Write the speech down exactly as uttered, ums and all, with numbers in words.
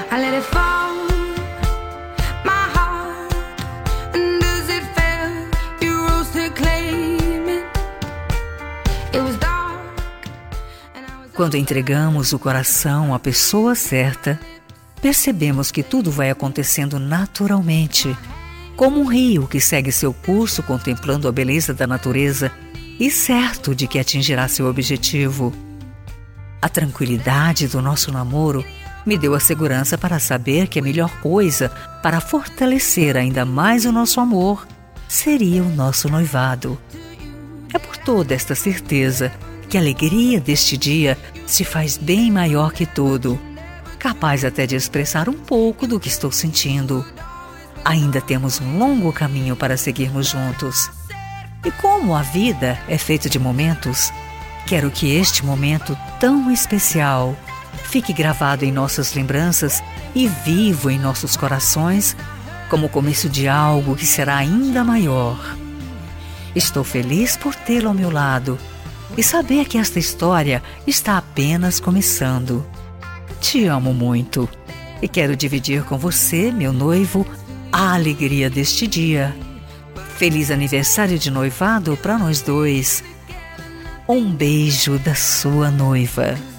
I let it fall, my heart. And as it fell, you rose to claim it. It was dark, and I was... Quando entregamos o coração à pessoa certa, percebemos que tudo vai acontecendo naturalmente, como um rio que segue seu curso contemplando a beleza da natureza e certo de que atingirá seu objetivo. A tranquilidade do nosso namoro me deu a segurança para saber que a melhor coisa para fortalecer ainda mais o nosso amor seria o nosso noivado. É por toda esta certeza que a alegria deste dia se faz bem maior que tudo, capaz até de expressar um pouco do que estou sentindo. Ainda temos um longo caminho para seguirmos juntos. E como a vida é feita de momentos, quero que este momento tão especial fique gravado em nossas lembranças e vivo em nossos corações como o começo de algo que será ainda maior. Estou feliz por tê-lo ao meu lado e saber que esta história está apenas começando. Te amo muito e quero dividir com você, meu noivo, a alegria deste dia. Feliz aniversário de noivado para nós dois. Um beijo da sua noiva.